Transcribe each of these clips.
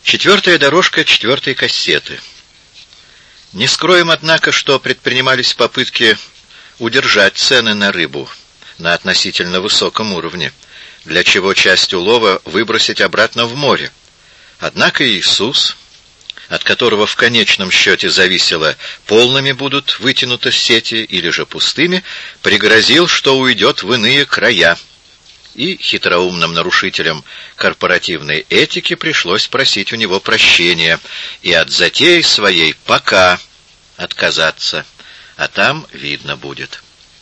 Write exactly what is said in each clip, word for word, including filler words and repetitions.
Четвертая дорожка четвертой кассеты. Не скроем, однако, что предпринимались попытки удержать цены на рыбу на относительно высоком уровне, для чего часть улова выбросить обратно в море. Однако Иисус, от которого в конечном счете зависело, полными будут вытянуты сети или же пустыми, пригрозил, что уйдет в иные края. И хитроумным нарушителям корпоративной этики пришлось просить у него прощения и от затеи своей пока отказаться, а там видно будет.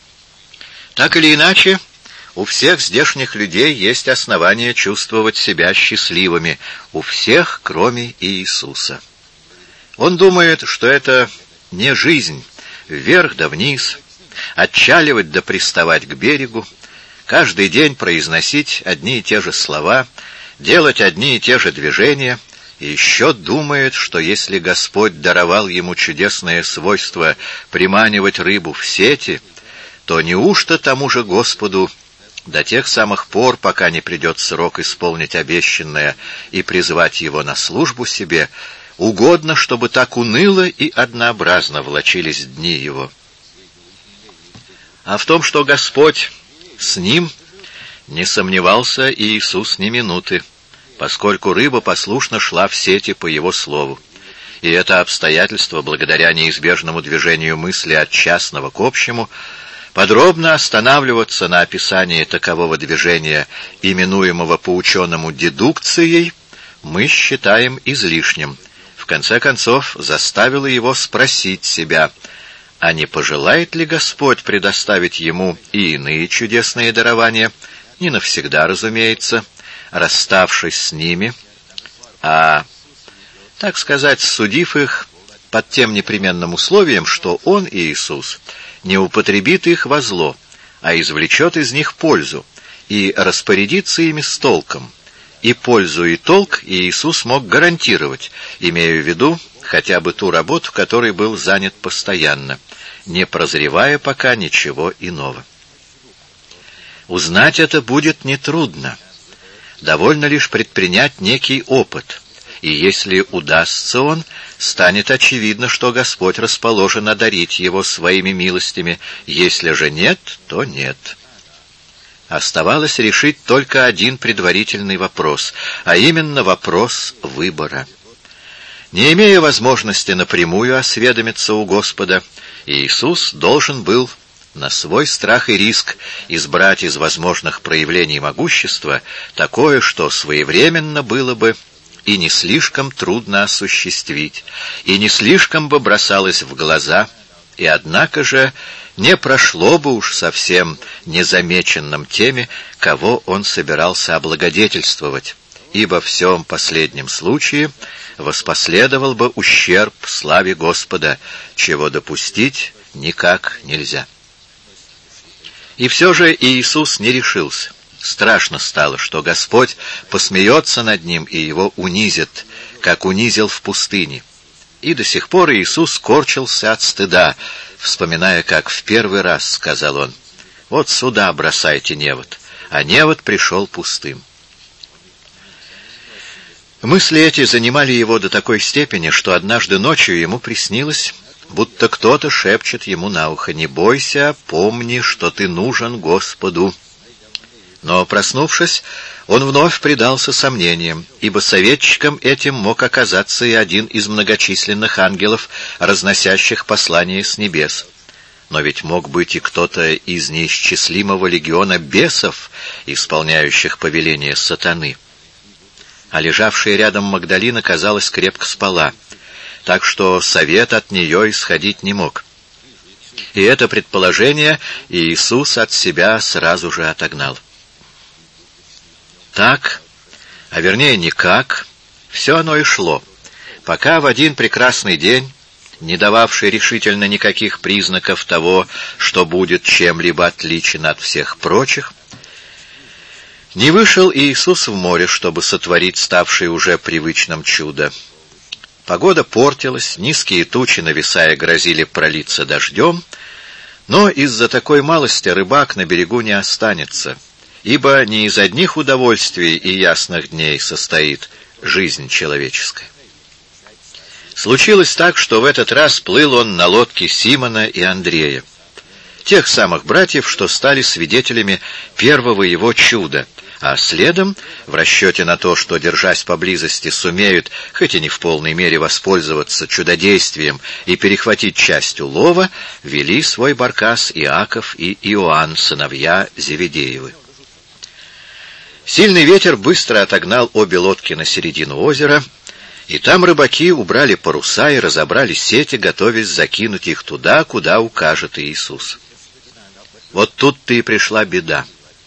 Так или иначе, у всех здешних людей есть основания чувствовать себя счастливыми, у всех, кроме Иисуса. Он думает, что это не жизнь, вверх да вниз, отчаливать да приставать к берегу, каждый день произносить одни и те же слова, делать одни и те же движения, и еще думает, что если Господь даровал ему чудесное свойство приманивать рыбу в сети, то неужто тому же Господу до тех самых пор, пока не придет срок исполнить обещанное и призвать его на службу себе, угодно, чтобы так уныло и однообразно влачились дни его? А в том, что Господь с ним, не сомневался и Иисус ни минуты, поскольку рыба послушно шла в сети по его слову. И это обстоятельство, благодаря неизбежному движению мысли от частного к общему, подробно останавливаться на описании такового движения, именуемого по-ученому дедукцией, мы считаем излишним. В конце концов, заставило его спросить себя, а не пожелает ли Господь предоставить ему и иные чудесные дарования, не навсегда, разумеется, расставшись с ними, а, так сказать, судив их под тем непременным условием, что Он, Иисус, не употребит их во зло, а извлечет из них пользу и распорядится ими с толком. И пользу, и толк Иисус мог гарантировать, имея в виду хотя бы ту работу, которой был занят постоянно, не прозревая пока ничего иного. Узнать это будет нетрудно. Довольно лишь предпринять некий опыт, и если удастся он, станет очевидно, что Господь расположен одарить его своими милостями, если же нет, то нет. Оставалось решить только один предварительный вопрос, а именно вопрос выбора. Не имея возможности напрямую осведомиться у Господа, Иисус должен был на свой страх и риск избрать из возможных проявлений могущества такое, что своевременно было бы и не слишком трудно осуществить, и не слишком бы бросалось в глаза, и однако же не прошло бы уж совсем незамеченным теми, кого он собирался облагодетельствовать, ибо в всем последнем случае воспоследовал бы ущерб славе Господа, чего допустить никак нельзя. И все же Иисус не решился. Страшно стало, что Господь посмеется над ним и его унизит, как унизил в пустыне. И до сих пор Иисус корчился от стыда, вспоминая, как в первый раз сказал он: «Вот сюда бросайте невод», а невод пришел пустым. Мысли эти занимали его до такой степени, что однажды ночью ему приснилось, будто кто-то шепчет ему на ухо: «Не бойся, помни, что ты нужен Господу». Но, проснувшись, он вновь предался сомнениям, ибо советчиком этим мог оказаться и один из многочисленных ангелов, разносящих послания с небес. Но ведь мог быть и кто-то из неисчислимого легиона бесов, исполняющих повеление сатаны. А лежавшая рядом Магдалина, казалось, крепко спала, так что совет от нее исходить не мог. И это предположение Иисус от себя сразу же отогнал. Так, а вернее никак, все оно и шло, пока в один прекрасный день, не дававший решительно никаких признаков того, что будет чем-либо отличен от всех прочих, не вышел Иисус в море, чтобы сотворить ставшее уже привычным чудо. Погода портилась, низкие тучи, нависая, грозили пролиться дождем, но из-за такой малости рыбак на берегу не останется, ибо не из одних удовольствий и ясных дней состоит жизнь человеческая. Случилось так, что в этот раз плыл он на лодке Симона и Андрея, тех самых братьев, что стали свидетелями первого его чуда, а следом, в расчете на то, что, держась поблизости, сумеют, хоть и не в полной мере, воспользоваться чудодействием и перехватить часть улова, вели свой баркас Иаков и Иоанн, сыновья Зеведеевы. Сильный ветер быстро отогнал обе лодки на середину озера, и там рыбаки убрали паруса и разобрали сети, готовясь закинуть их туда, куда укажет Иисус. Вот тут-то и пришла беда.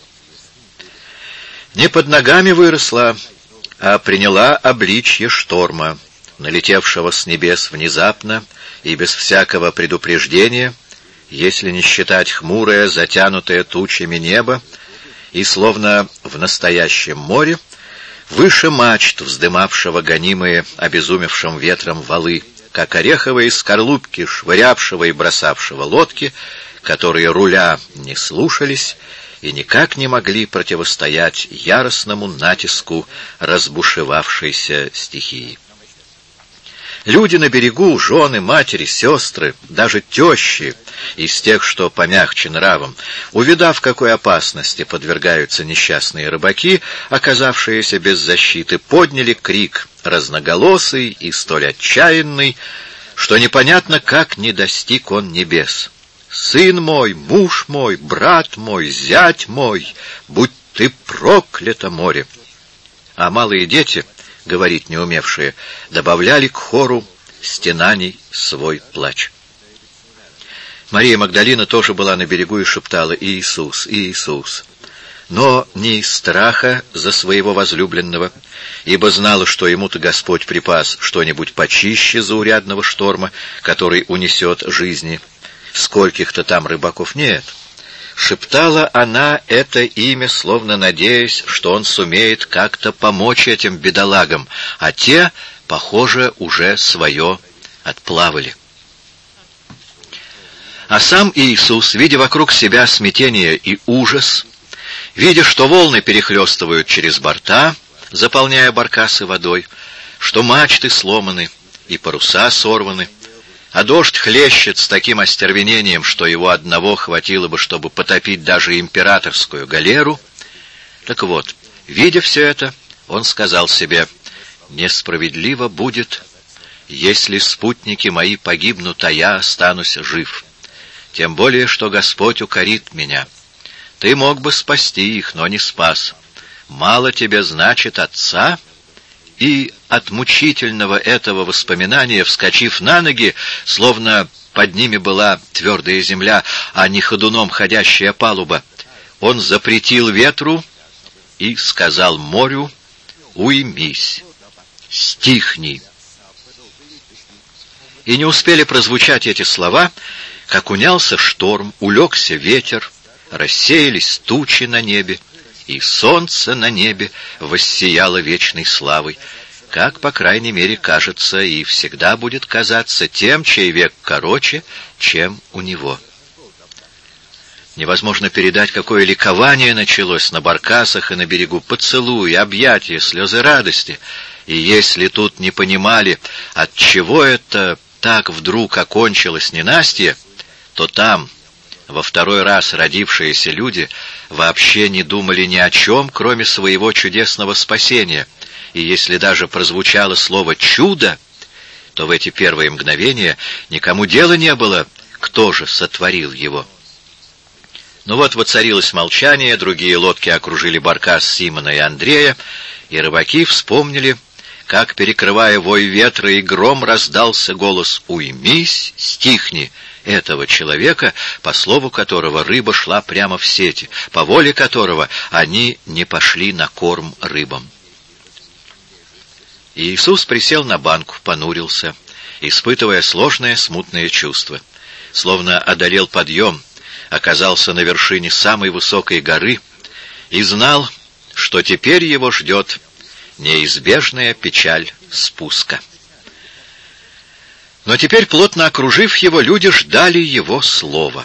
Не под ногами выросла, а приняла обличье шторма, налетевшего с небес внезапно и без всякого предупреждения, если не считать хмурое, затянутое тучами небо, и словно в настоящем море, выше мачт, вздымавшего гонимые обезумевшим ветром валы, как ореховые скорлупки, швырявшего и бросавшего лодки, которые руля не слушались и никак не могли противостоять яростному натиску разбушевавшейся стихии. Люди на берегу, жены, матери, сестры, даже тещи, из тех, что помягче нравом, увидав, какой опасности подвергаются несчастные рыбаки, оказавшиеся без защиты, подняли крик разноголосый и столь отчаянный, что непонятно, как не достиг он небес. «Сын мой, муж мой, брат мой, зять мой, будь ты проклято, море!» А малые дети, говорить не умевшие, добавляли к хору стенаний свой плач. Мария Магдалина тоже была на берегу и шептала: «Иисус, Иисус!» Но не из страха за своего возлюбленного, ибо знала, что ему-то Господь припас что-нибудь почище заурядного шторма, который унесет жизни скольких-то там рыбаков. Нет, шептала она это имя, словно надеясь, что он сумеет как-то помочь этим бедолагам, а те, похоже, уже свое отплавали. А сам Иисус, видя вокруг себя смятение и ужас, видя, что волны перехлестывают через борта, заполняя баркасы водой, что мачты сломаны и паруса сорваны, а дождь хлещет с таким остервенением, что его одного хватило бы, чтобы потопить даже императорскую галеру. Так вот, видя все это, он сказал себе: «Несправедливо будет, если спутники мои погибнут, а я останусь жив. Тем более, что Господь укорит меня. Ты мог бы спасти их, но не спас. Мало тебе, значит, отца?» И от мучительного этого воспоминания, вскочив на ноги, словно под ними была твердая земля, а не ходуном ходящая палуба, он запретил ветру и сказал морю: «Уймись, стихни». И не успели прозвучать эти слова, как унялся шторм, улегся ветер, рассеялись тучи на небе, и солнце на небе воссияло вечной славой, как, по крайней мере, кажется и всегда будет казаться тем, чей век короче, чем у него. Невозможно передать, какое ликование началось на баркасах и на берегу, поцелуи, объятия, слезы радости. И если тут не понимали, от чего это так вдруг окончилось ненастье, то там, во второй раз родившиеся люди, вообще не думали ни о чем, кроме своего чудесного спасения. И если даже прозвучало слово «чудо», то в эти первые мгновения никому дела не было, кто же сотворил его. Ну вот воцарилось молчание, другие лодки окружили баркас Симона и Андрея, и рыбаки вспомнили, как, перекрывая вой ветра и гром, раздался голос «Уймись, стихни» этого человека, по слову которого рыба шла прямо в сети, по воле которого они не пошли на корм рыбам. Иисус присел на банку, понурился, испытывая сложное смутное чувство. Словно одолел подъем, оказался на вершине самой высокой горы и знал, что теперь его ждет неизбежная печаль спуска. Но теперь, плотно окружив его, люди ждали его слова.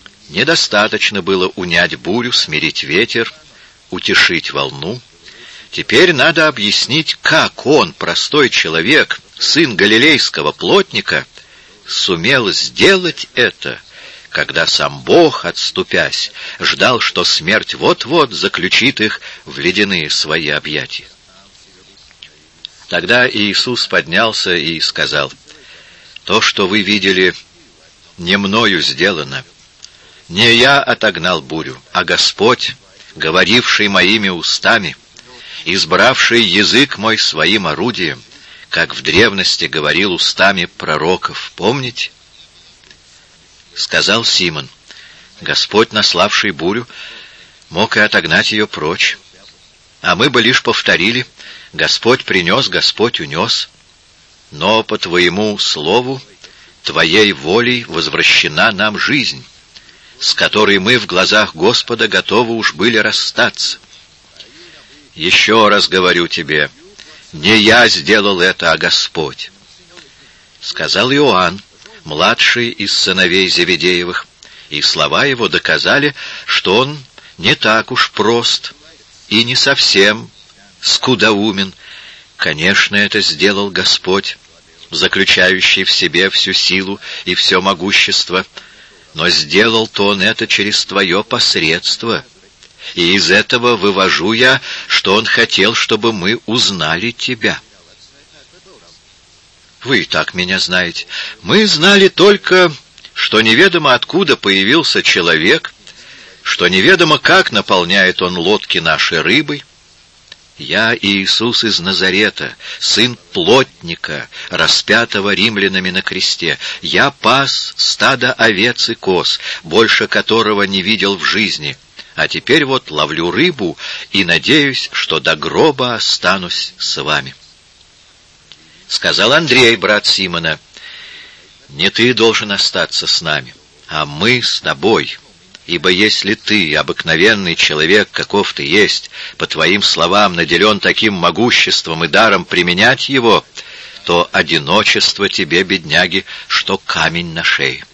Недостаточно было унять бурю, смирить ветер, утешить волну. Теперь надо объяснить, как он, простой человек, сын галилейского плотника, сумел сделать это, когда сам Бог, отступясь, ждал, что смерть вот-вот заключит их в ледяные свои объятия. Тогда Иисус поднялся и сказал: «То, что вы видели, не мною сделано. Не я отогнал бурю, а Господь, говоривший моими устами, избравший язык мой своим орудием, как в древности говорил устами пророков. Помните?» Сказал Симон: «Господь, наславший бурю, мог и отогнать ее прочь, а мы бы лишь повторили: Господь принес, Господь унес. Но по Твоему слову, Твоей волей возвращена нам жизнь, с которой мы в глазах Господа готовы уж были расстаться. Еще раз говорю тебе, не я сделал это, а Господь». Сказал Иоанн, младший из сыновей Зеведеевых, и слова его доказали, что он не так уж прост и не совсем скудоумен. Конечно, это сделал Господь, заключающий в себе всю силу и все могущество, но сделал-то он это через твое посредство, и из этого вывожу я, что он хотел, чтобы мы узнали тебя. Вы и так меня знаете. Мы знали только, что неведомо откуда появился человек, что неведомо как наполняет он лодки нашей рыбой. Я Иисус из Назарета, сын плотника, распятого римлянами на кресте. Я пас стадо овец и коз, больше которого не видел в жизни. А теперь вот ловлю рыбу и надеюсь, что до гроба останусь с вами. Сказал Андрей, брат Симона: «Не ты должен остаться с нами, а мы с тобой. Ибо если ты, обыкновенный человек, каков ты есть, по твоим словам наделен таким могуществом и даром применять его, то одиночество тебе, бедняги, что камень на шее».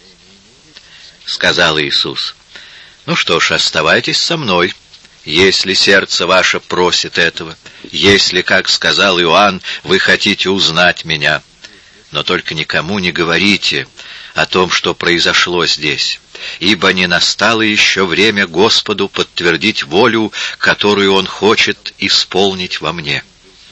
Сказал Иисус: «Ну что ж, оставайтесь со мной, если сердце ваше просит этого, если, как сказал Иоанн, вы хотите узнать меня. Но только никому не говорите о том, что произошло здесь, ибо не настало еще время Господу подтвердить волю, которую Он хочет исполнить во мне».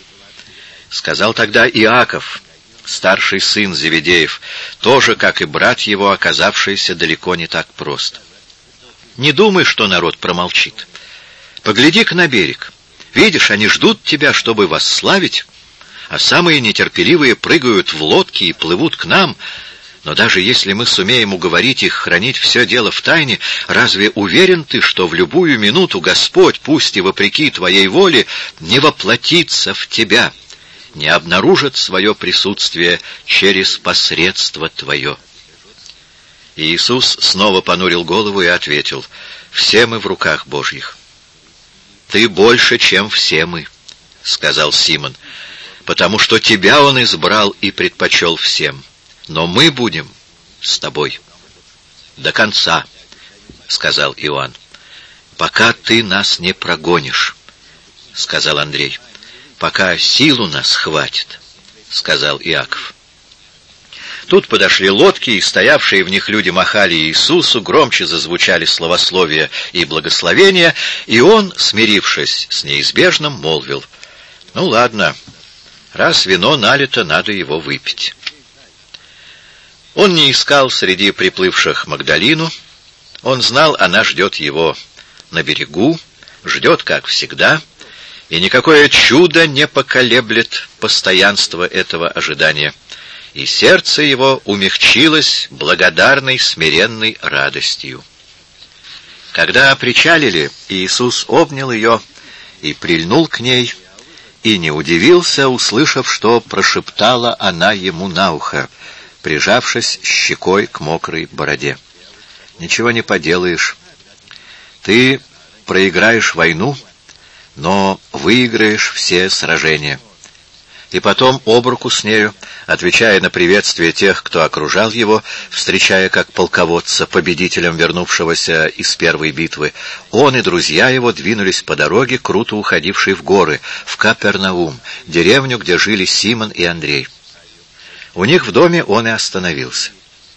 Сказал тогда Иаков, старший сын Зеведеев, тоже, как и брат его, оказавшийся далеко не так прост: «Не думай, что народ промолчит. Погляди-ка на берег. Видишь, они ждут тебя, чтобы восславить, а самые нетерпеливые прыгают в лодки и плывут к нам. Но даже если мы сумеем уговорить их хранить все дело в тайне, разве уверен ты, что в любую минуту Господь, пусть и вопреки твоей воле, не воплотится в тебя, не обнаружит свое присутствие через посредство твое?» И Иисус снова понурил голову и ответил: «Все мы в руках Божьих». «Ты больше, чем все мы», — сказал Симон, «потому что тебя Он избрал и предпочел всем. Но мы будем с тобой до конца», — сказал Иоанн. «Пока ты нас не прогонишь», — сказал Андрей. «Пока силу нас хватит», — сказал Иаков. Тут подошли лодки, и стоявшие в них люди махали Иисусу, громче зазвучали словословия и благословения, и он, смирившись с неизбежным, молвил: «Ну ладно, раз вино налито, надо его выпить». Он не искал среди приплывших Магдалину, он знал, она ждет его на берегу, ждет, как всегда, и никакое чудо не поколеблет постоянство этого ожидания. И сердце его умягчилось благодарной смиренной радостью. Когда причалили, Иисус обнял ее и прильнул к ней, и не удивился, услышав, что прошептала она ему на ухо, прижавшись щекой к мокрой бороде: «Ничего не поделаешь. Ты проиграешь войну, но выиграешь все сражения. и потом об руку с нею, отвечая на приветствие тех, кто окружал его, встречая как полководца, победителем вернувшегося из первой битвы, он и друзья его двинулись по дороге, круто уходившей в горы, в Капернаум, деревню, где жили Симон и Андрей. У них в доме он и остановился.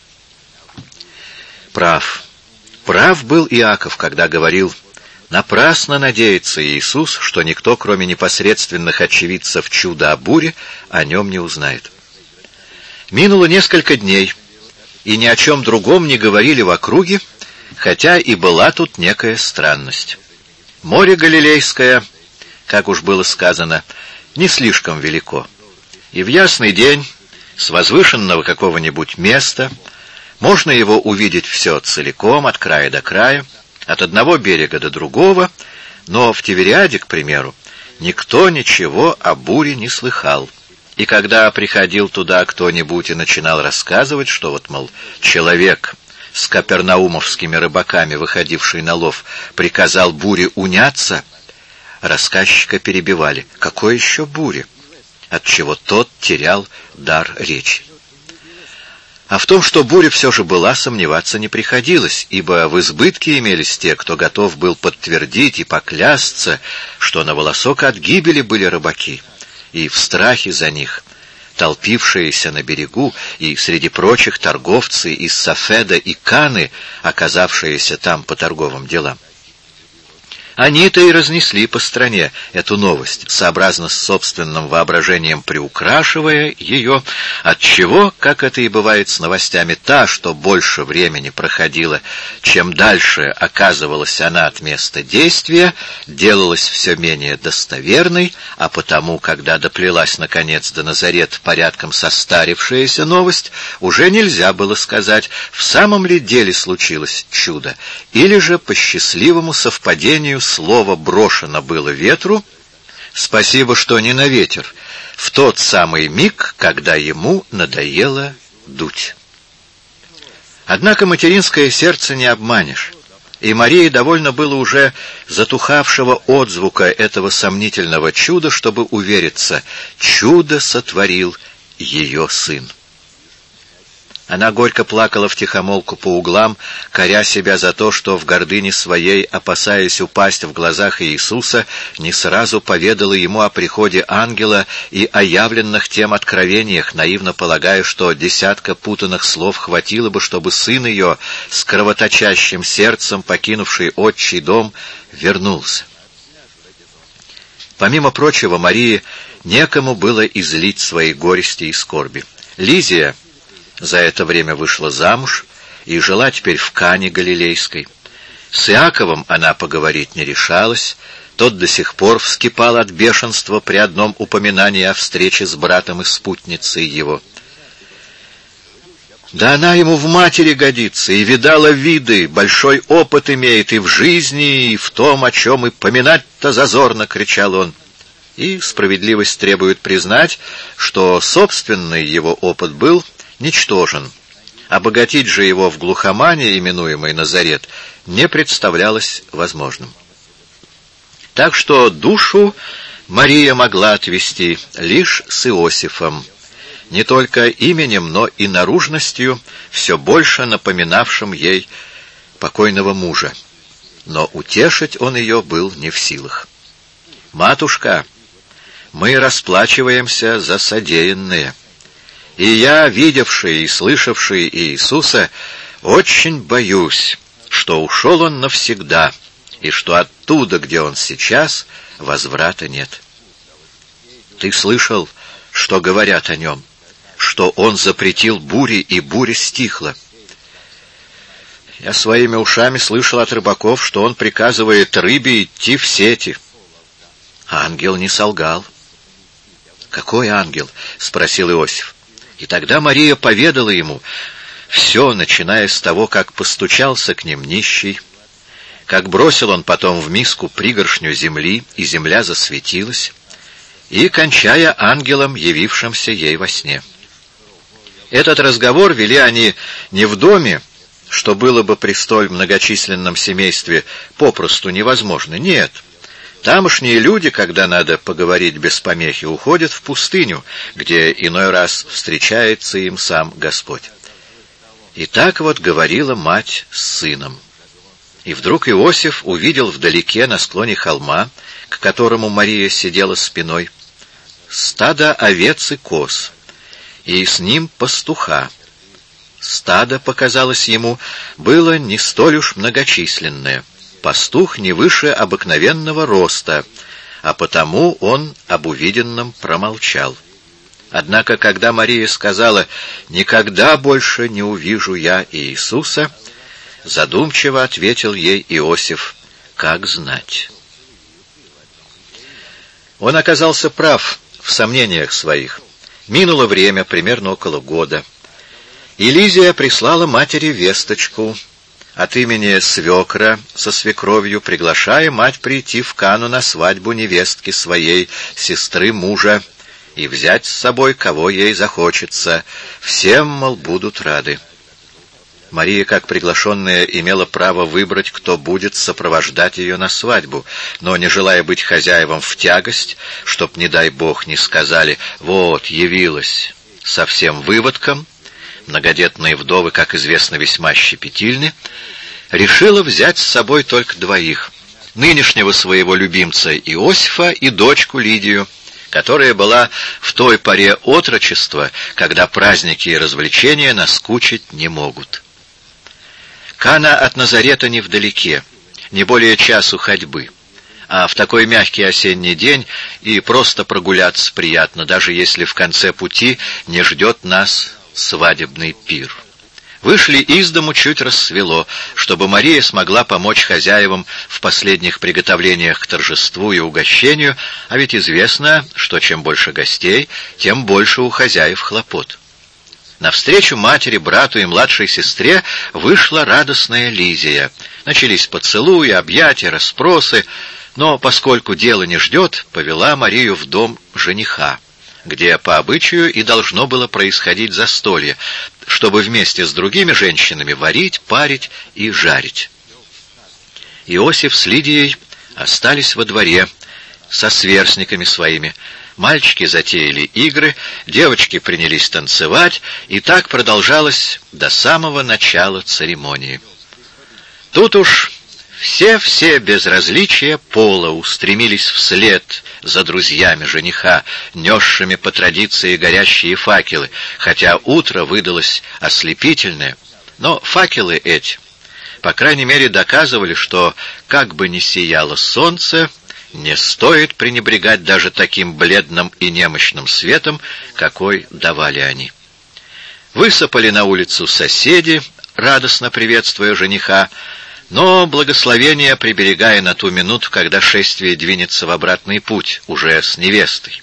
Прав. Прав был Иаков, когда говорил: напрасно надеется Иисус, что никто, кроме непосредственных очевидцев чуда о буре, о нем не узнает. Минуло несколько дней, и ни о чем другом не говорили в округе, хотя и была тут некая странность. Море Галилейское, как уж было сказано, не слишком велико, и в ясный день с возвышенного какого-нибудь места можно его увидеть все целиком, от края до края, от одного берега до другого, но в Тивериаде, к примеру, никто ничего о буре не слыхал. И когда приходил туда кто-нибудь и начинал рассказывать, что вот, мол, человек с капернаумовскими рыбаками, выходивший на лов, приказал буре уняться, рассказчика перебивали: какой еще буре? Отчего тот терял дар речи. А в том, что буря все же была, сомневаться не приходилось, ибо в избытке имелись те, кто готов был подтвердить и поклясться, что на волосок от гибели были рыбаки, и в страхе за них толпившиеся на берегу, и среди прочих торговцы из Сафеда и Каны, оказавшиеся там по торговым делам. Они-то и разнесли по стране эту новость, сообразно с собственным воображением приукрашивая ее, отчего, как это и бывает с новостями, та, что больше времени проходила, чем дальше оказывалась она от места действия, делалась все менее достоверной, а потому, когда доплелась наконец до Назарет порядком состарившаяся новость, уже нельзя было сказать, в самом ли деле случилось чудо, или же по счастливому совпадению слово брошено было ветру, спасибо, что не на ветер, в тот самый миг, когда ему надоело дуть. Однако материнское сердце не обманешь, и Марии довольно было уже затухавшего отзвука этого сомнительного чуда, чтобы увериться: чудо сотворил ее сын. Она горько плакала втихомолку по углам, коря себя за то, что в гордыне своей, опасаясь упасть в глазах Иисуса, не сразу поведала ему о приходе ангела и о явленных тем откровениях, наивно полагая, что десятка путанных слов хватило бы, чтобы сын ее, с кровоточащим сердцем, покинувший отчий дом, вернулся. Помимо прочего, Марии некому было излить свои горести и скорби. Лизия за это время вышла замуж и жила теперь в Кане Галилейской. С Иаковом она поговорить не решалась, тот до сих пор вскипал от бешенства при одном упоминании о встрече с братом и спутницей его. Да она ему в матери годится, и видала виды, большой опыт имеет и в жизни, и в том, о чем и поминать-то зазорно, — кричал он. И справедливость требует признать, что собственный его опыт был ничтожен. Обогатить же его в глухомане, именуемой Назарет, не представлялось возможным. Так что душу Мария могла отвести лишь с Иосифом, не только именем, но и наружностью, все больше напоминавшим ей покойного мужа. Но утешить он ее был не в силах. «Матушка, мы расплачиваемся за содеянное. И я, видевший и слышавший Иисуса, очень боюсь, что ушел он навсегда, и что оттуда, где он сейчас, возврата нет. Ты слышал, что говорят о нем, что он запретил бури, и буря стихла. Я своими ушами слышал от рыбаков, что он приказывает рыбе идти в сети. Ангел не солгал». «Какой ангел?» — спросил Иосиф. И тогда Мария поведала ему все, начиная с того, как постучался к ним нищий, как бросил он потом в миску пригоршню земли, и земля засветилась, и кончая ангелом, явившимся ей во сне. Этот разговор вели они не в доме, что было бы при столь многочисленном семействе попросту невозможно. Нет, Тамошние люди, когда надо поговорить без помехи, уходят в пустыню, где иной раз встречается им сам Господь. И так вот говорила мать с сыном. И вдруг Иосиф увидел вдалеке, на склоне холма, к которому Мария сидела спиной, стадо овец и коз, и с ним пастуха. Стадо, показалось ему, было не столь уж многочисленное. Пастух не выше обыкновенного роста, а потому он об увиденном промолчал. Однако, когда Мария сказала «Никогда больше не увижу я Иисуса», задумчиво ответил ей Иосиф «Как знать». Он оказался прав в сомнениях своих. Минуло время, примерно около года. И Лизия прислала матери весточку от имени свекра со свекровью, приглашая мать прийти в Кану на свадьбу невестки своей, сестры мужа, и взять с собой, кого ей захочется. Всем, мол, будут рады. Мария, как приглашенная, имела право выбрать, кто будет сопровождать ее на свадьбу, но, не желая быть хозяевам в тягость, чтоб, не дай бог, не сказали «вот, явилась со всем выводком», многодетные вдовы, как известно, весьма щепетильны, решила взять с собой только двоих, нынешнего своего любимца Иосифа и дочку Лидию, которая была в той поре отрочества, когда праздники и развлечения наскучить не могут. Кана от Назарета невдалеке, не более часу ходьбы, а в такой мягкий осенний день и просто прогуляться приятно, даже если в конце пути не ждет нас свадебный пир. Вышли из дому, чуть рассвело, чтобы Мария смогла помочь хозяевам в последних приготовлениях к торжеству и угощению, а ведь известно, что чем больше гостей, тем больше у хозяев хлопот. Навстречу матери, брату и младшей сестре вышла радостная Лизия. Начались поцелуи, объятия, расспросы, но, поскольку дело не ждет, повела Марию в дом жениха, где по обычаю и должно было происходить застолье, чтобы вместе с другими женщинами варить, парить и жарить. Иосиф с Лидией остались во дворе со сверстниками своими. Мальчики затеяли игры, девочки принялись танцевать, и так продолжалось до самого начала церемонии. Тут уж все-все без различия пола устремились вслед за друзьями жениха, несшими по традиции горящие факелы, хотя утро выдалось ослепительное, но факелы эти, по крайней мере, доказывали, что, как бы ни сияло солнце, не стоит пренебрегать даже таким бледным и немощным светом, какой давали они. Высыпали на улицу соседи, радостно приветствуя жениха, но благословение приберегая на ту минуту, когда шествие двинется в обратный путь, уже с невестой.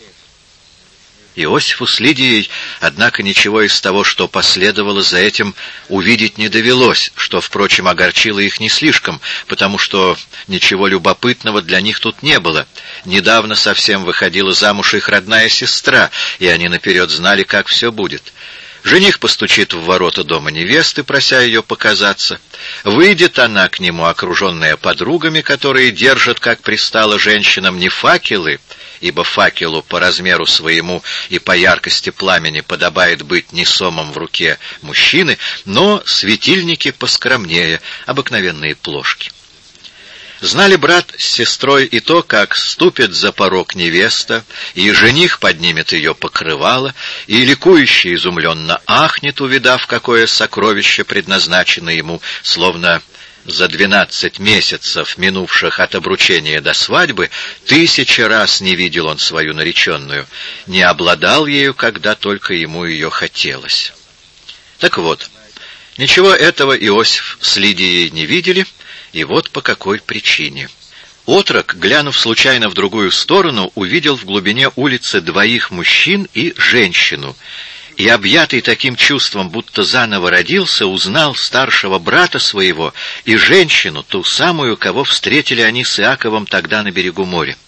Иосифу с Лидией, однако, ничего из того, что последовало за этим, увидеть не довелось, что, впрочем, огорчило их не слишком, потому что ничего любопытного для них тут не было. Недавно совсем выходила замуж их родная сестра, и они наперед знали, как все будет. Жених постучит в ворота дома невесты, прося ее показаться. Выйдет она к нему, окруженная подругами, которые держат, как пристало женщинам, не факелы, ибо факелу по размеру своему и по яркости пламени подобает быть несомым в руке мужчины, но светильники поскромнее, обыкновенные плошки. Знали брат с сестрой и то, как ступит за порог невеста, и жених поднимет ее покрывало, и ликующе изумленно ахнет, увидав, какое сокровище предназначено ему, словно за двенадцать месяцев, минувших от обручения до свадьбы, тысячи раз не видел он свою нареченную, не обладал ею, когда только ему ее хотелось. Так вот, ничего этого Иосиф с Лидией не видели, и вот по какой причине. Отрок, глянув случайно в другую сторону, увидел в глубине улицы двоих мужчин и женщину, и, объятый таким чувством, будто заново родился, узнал старшего брата своего и женщину, ту самую, кого встретили они с Иаковом тогда на берегу моря.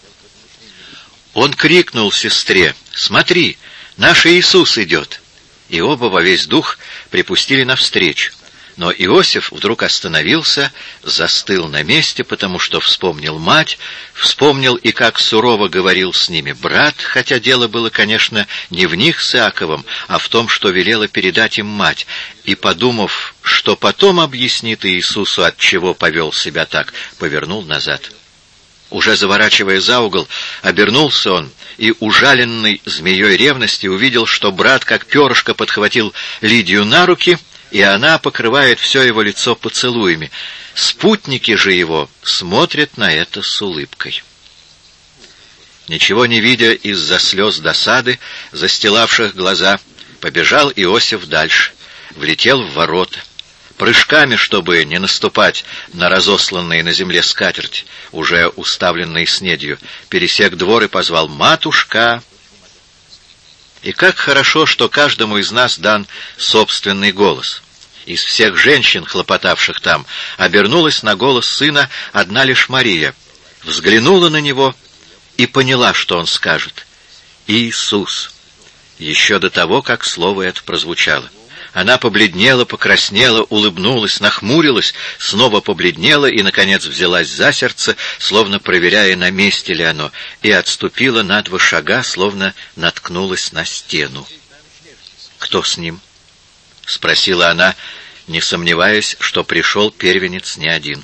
Он крикнул сестре: «Смотри, наш Иисус идет!» И оба во весь дух припустили навстречу. Но Иосиф вдруг остановился, застыл на месте, потому что вспомнил мать, вспомнил и как сурово говорил с ними брат, хотя дело было, конечно, не в них с Иаковом, а в том, что велела передать им мать, и, подумав, что потом объяснит Иисусу, отчего повел себя так, повернул назад. Уже заворачивая за угол, обернулся он и, ужаленный змеей ревности, увидел, что брат, как перышко, подхватил Лидию на руки, и она покрывает все его лицо поцелуями. Спутники же его смотрят на это с улыбкой. Ничего не видя из-за слез досады, застилавших глаза, побежал Иосиф дальше, влетел в ворота. Прыжками, чтобы не наступать на разосланные на земле скатерти, уже уставленные снедью, пересек двор и позвал: «Матушка!» И как хорошо, что каждому из нас дан собственный голос. Из всех женщин, хлопотавших там, обернулась на голос сына одна лишь Мария, взглянула на него и поняла, что он скажет: «Иисус!» еще до того, как слово это прозвучало. Она побледнела, покраснела, улыбнулась, нахмурилась, снова побледнела и, наконец, взялась за сердце, словно проверяя, на месте ли оно, и отступила на два шага, словно наткнулась на стену. «Кто с ним?» — спросила она, не сомневаясь, что пришел первенец не один.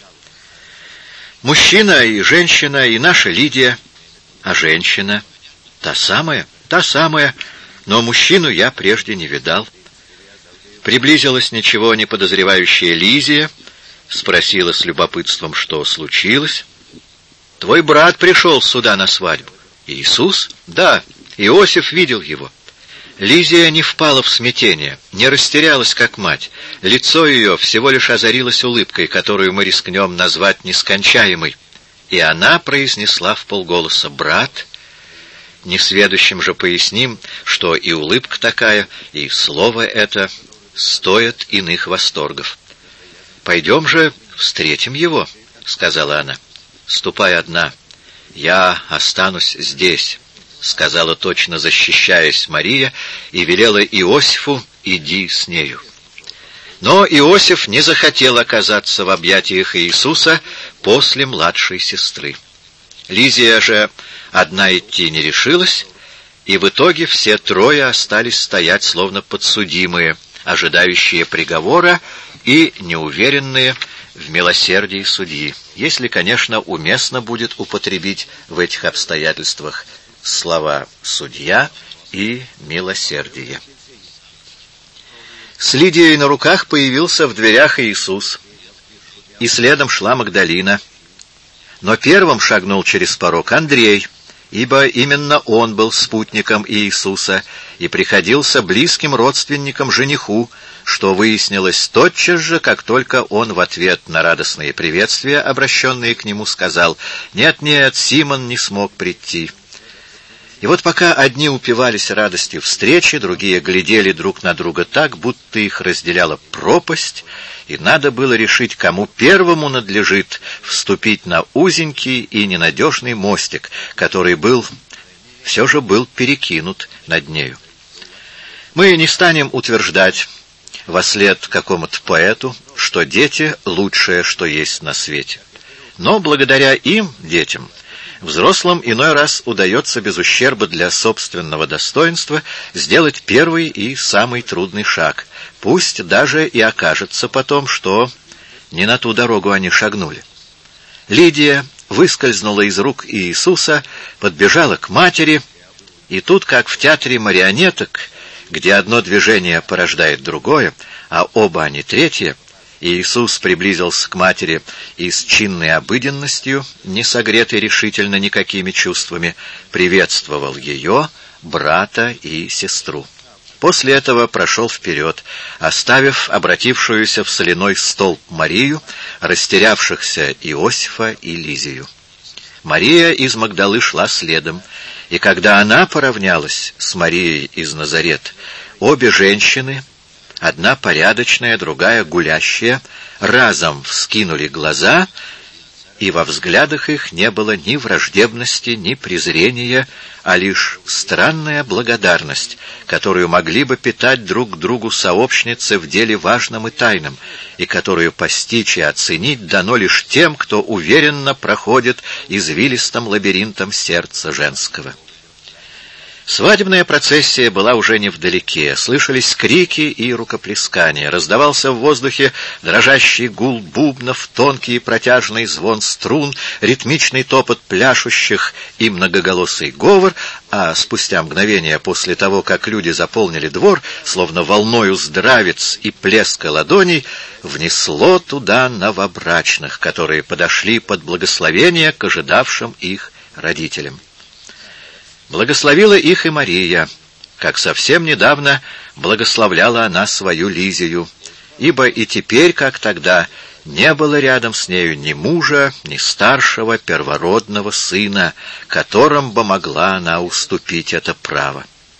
«Мужчина и женщина, и наша Лидия. А женщина? Та самая, та самая, но мужчину я прежде не видал». Приблизилась ничего не подозревающая Лизия, спросила с любопытством, что случилось. «Твой брат пришел сюда на свадьбу». «Иисус?» «Да, Иосиф видел его». Лизия не впала в смятение, не растерялась, как мать. Лицо ее всего лишь озарилось улыбкой, которую мы рискнем назвать нескончаемой. И она произнесла вполголоса: «Брат». Несведущим же поясним, что и улыбка такая, и слово это стоят иных восторгов. «Пойдем же встретим его», — сказала она. «Ступай одна, я останусь здесь», — сказала, точно защищаясь, Мария, и велела Иосифу: «Иди с нею». Но Иосиф не захотел оказаться в объятиях Иисуса после младшей сестры. Лизия же одна идти не решилась, и в итоге все трое остались стоять, словно подсудимые, ожидающие приговора и неуверенные в милосердии судьи, если, конечно, уместно будет употребить в этих обстоятельствах слова «судья» и «милосердие». С Лидией на руках появился в дверях Иисус, и следом шла Магдалина. Но первым шагнул через порог Андрей, ибо именно он был спутником Иисуса и приходился близким родственником жениху, что выяснилось тотчас же, как только он в ответ на радостные приветствия, обращенные к нему, сказал: «Нет-нет, Симон не смог прийти». И вот пока одни упивались радостью встречи, другие глядели друг на друга так, будто их разделяла пропасть, и надо было решить, кому первому надлежит вступить на узенький и ненадежный мостик, который был, все же был перекинут над нею. Мы не станем утверждать вослед какому-то поэту, что дети — лучшее, что есть на свете. Но благодаря им, детям, взрослым иной раз удается без ущерба для собственного достоинства сделать первый и самый трудный шаг, пусть даже и окажется потом, что не на ту дорогу они шагнули. Лидия выскользнула из рук Иисуса, подбежала к матери, и тут, как в театре марионеток, где одно движение порождает другое, а оба они третье, Иисус приблизился к матери и с чинной обыденностью, не согретой решительно никакими чувствами, приветствовал ее, брата и сестру. После этого прошел вперед, оставив обратившуюся в соляной столб Марию, растерявшихся Иосифа и Лизию. Мария из Магдалы шла следом, и когда она поравнялась с Марией из Назарет, обе женщины, одна порядочная, другая гулящая, разом вскинули глаза и во взглядах их не было ни враждебности, ни презрения, а лишь странная благодарность, которую могли бы питать друг к другу сообщницы в деле важном и тайном, и которую постичь и оценить дано лишь тем, кто уверенно проходит извилистым лабиринтом сердца женского. Свадебная процессия была уже невдалеке, слышались крики и рукоплескания, раздавался в воздухе дрожащий гул бубнов, тонкий и протяжный звон струн, ритмичный топот пляшущих и многоголосый говор, а спустя мгновение после того, как люди заполнили двор, словно волною здравиц и плеска ладоней, внесло туда новобрачных, которые подошли под благословение к ожидавшим их родителям. Благословила их и Мария, как совсем недавно благословляла она свою Лизию, ибо и теперь, как тогда, не было рядом с нею ни мужа, ни старшего первородного сына, которым бы могла она уступить это право.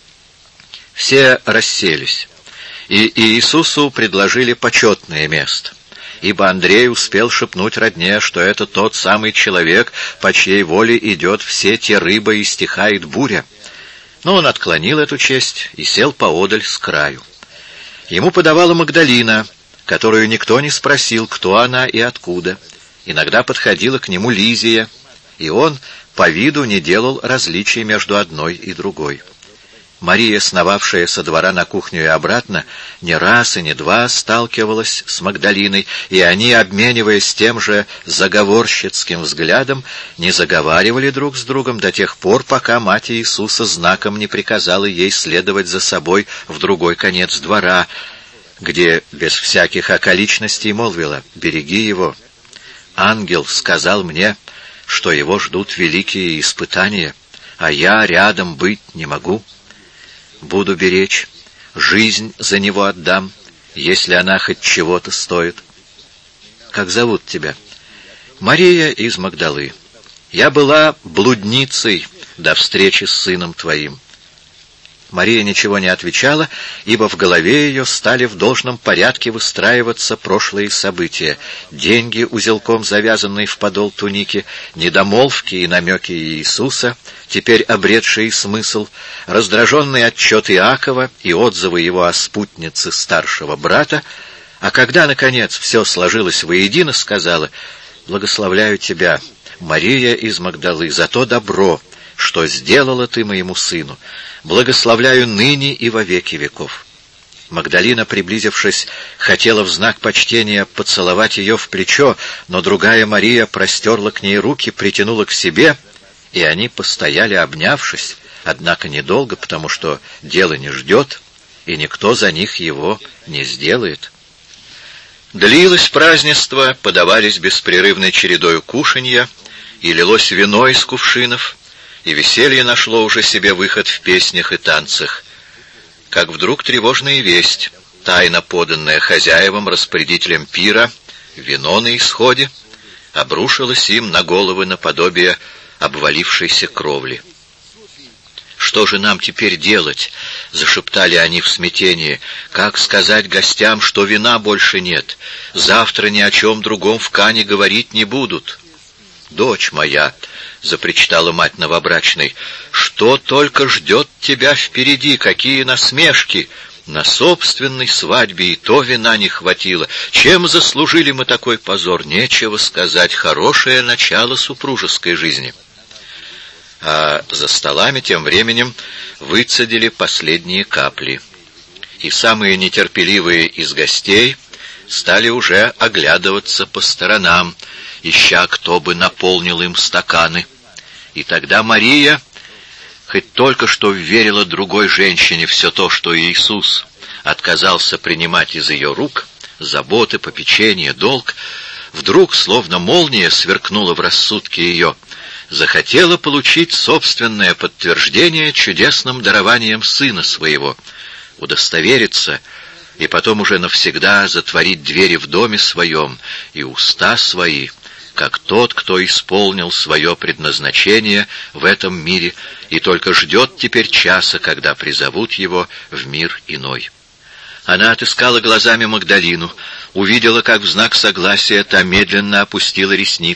Все расселись, и Иисусу предложили почетное место, ибо Андрей успел шепнуть родне, что это тот самый человек, по чьей воле идет в сети рыба и стихает буря. Но он отклонил эту честь и сел поодаль с краю. Ему подавала Магдалина, которую никто не спросил, кто она и откуда. Иногда подходила к нему Лизия, и он по виду не делал различий между одной и другой. Мария, сновавшая со двора на кухню и обратно, не раз и не два сталкивалась с Магдалиной, и они, обмениваясь тем же заговорщицким взглядом, не заговаривали друг с другом до тех пор, пока мать Иисуса знаком не приказала ей следовать за собой в другой конец двора, где без всяких околичностей молвила: «Береги его. Ангел сказал мне, что его ждут великие испытания, а я рядом быть не могу. Буду беречь, жизнь за него отдам, если она хоть чего-то стоит». «Как зовут тебя?» «Мария из Магдалы. Я была блудницей до встречи с сыном твоим». Мария ничего не отвечала, ибо в голове ее стали в должном порядке выстраиваться прошлые события: деньги, узелком завязанные в подол туники, недомолвки и намеки Иисуса, теперь обретшие смысл, раздраженный отчет Иакова и отзывы его о спутнице старшего брата. А когда, наконец, все сложилось воедино, сказала: «Благословляю тебя, Мария из Магдалы, за то добро, что сделала ты моему сыну. Благословляю ныне и во веки веков». Магдалина, приблизившись, хотела в знак почтения поцеловать ее в плечо, но другая Мария простерла к ней руки, притянула к себе, и они постояли, обнявшись, однако недолго, потому что дело не ждет, и никто за них его не сделает. Длилось празднество, подавались беспрерывной чередою кушанья, и лилось вино из кувшинов, и веселье нашло уже себе выход в песнях и танцах. Как вдруг тревожная весть, тайно поданная хозяевам, распорядителям пира, вино на исходе, обрушилась им на головы наподобие обвалившейся кровли. «Что же нам теперь делать?» — зашептали они в смятении. «Как сказать гостям, что вина больше нет? Завтра ни о чем другом в Кане говорить не будут». «Дочь моя», — запричитала мать новобрачной, — «что только ждет тебя впереди, какие насмешки! На собственной свадьбе и то вина не хватило. Чем заслужили мы такой позор? Нечего сказать, хорошее начало супружеской жизни». А за столами тем временем выцедили последние капли, и самые нетерпеливые из гостей стали уже оглядываться по сторонам, ища, кто бы наполнил им стаканы. И тогда Мария, хоть только что верила другой женщине все то, что Иисус отказался принимать из ее рук, заботы, попечение, долг, вдруг, словно молния, сверкнула в рассудке ее, захотела получить собственное подтверждение чудесным дарованием сына своего, удостовериться и потом уже навсегда затворить двери в доме своем и уста свои, как тот, кто исполнил свое предназначение в этом мире и только ждет теперь часа, когда призовут его в мир иной. Она отыскала глазами Магдалину, увидела, как в знак согласия та медленно опустила ресницы,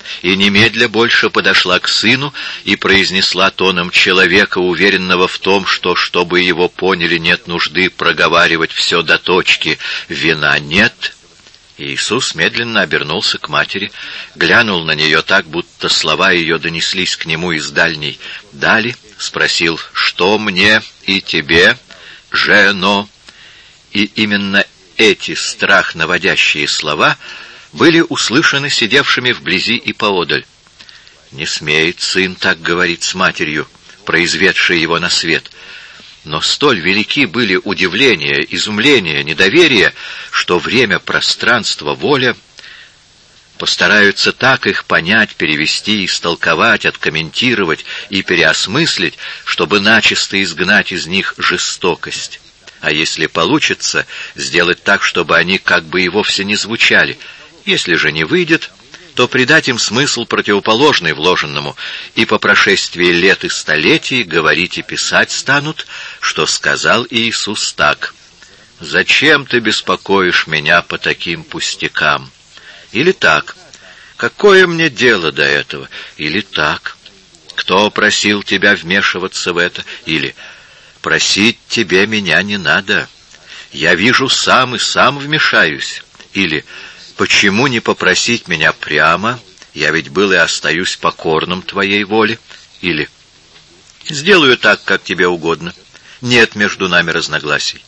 и немедля больше подошла к сыну и произнесла тоном человека, уверенного в том, что, чтобы его поняли, нет нужды проговаривать все до точки: «Вина нет». Иисус медленно обернулся к матери, глянул на нее так, будто слова ее донеслись к нему из дальней дали, спросил: «Что мне и тебе, жено?» И именно эти страх наводящие слова были услышаны сидевшими вблизи и поодаль. Не смеет сын так говорить с матерью, произведшей его на свет. Но столь велики были удивление, изумление, недоверие, что время, пространство, воля постараются так их понять, перевести, истолковать, откомментировать и переосмыслить, чтобы начисто изгнать из них жестокость. А если получится, сделать так, чтобы они как бы и вовсе не звучали. Если же не выйдет, то придать им смысл противоположный вложенному, и по прошествии лет и столетий говорить и писать станут, что сказал Иисус так: «Зачем ты беспокоишь меня по таким пустякам?» Или так: «Какое мне дело до этого?» Или так: «Кто просил тебя вмешиваться в это?» Или «Просить тебе меня не надо, я вижу сам и сам вмешаюсь». Или «Почему не попросить меня прямо? Я ведь был и остаюсь покорным твоей воле». Или «Сделаю так, как тебе угодно. Нет между нами разногласий».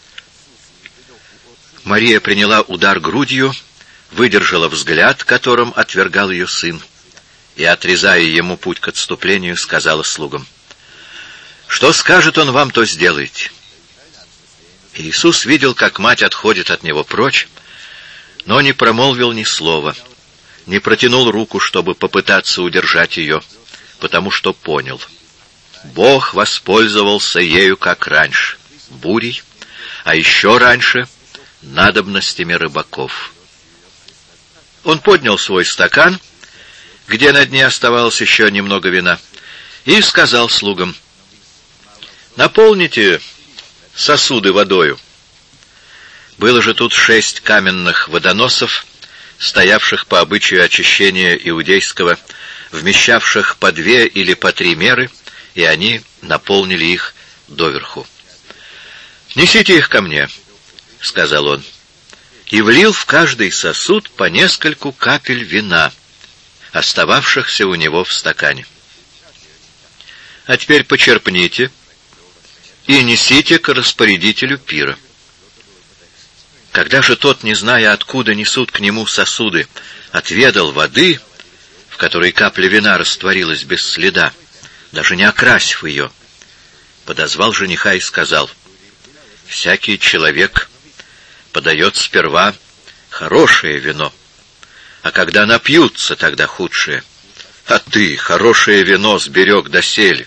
Мария приняла удар грудью, выдержала взгляд, которым отвергал ее сын, и, отрезая ему путь к отступлению, сказала слугам: «Что скажет он вам, то сделайте». Иисус видел, как мать отходит от него прочь, но не промолвил ни слова, не протянул руку, чтобы попытаться удержать ее, потому что понял: Бог воспользовался ею как раньше, бурей, а еще раньше надобностями рыбаков. Он поднял свой стакан, где на дне оставалось еще немного вина, и сказал слугам: «Наполните сосуды водою». Было же тут шесть каменных водоносов, стоявших по обычаю очищения иудейского, вмещавших по две или по три меры, и они наполнили их доверху. «Несите их ко мне», — сказал он, и влил в каждый сосуд по нескольку капель вина, остававшихся у него в стакане. «А теперь почерпните и несите к распорядителю пира». Когда же тот, не зная, откуда несут к нему сосуды, отведал воды, в которой капля вина растворилась без следа, даже не окрасив ее, подозвал жениха и сказал: «Всякий человек подает сперва хорошее вино, а когда напьются, тогда худшее. А ты хорошее вино сберег доселе».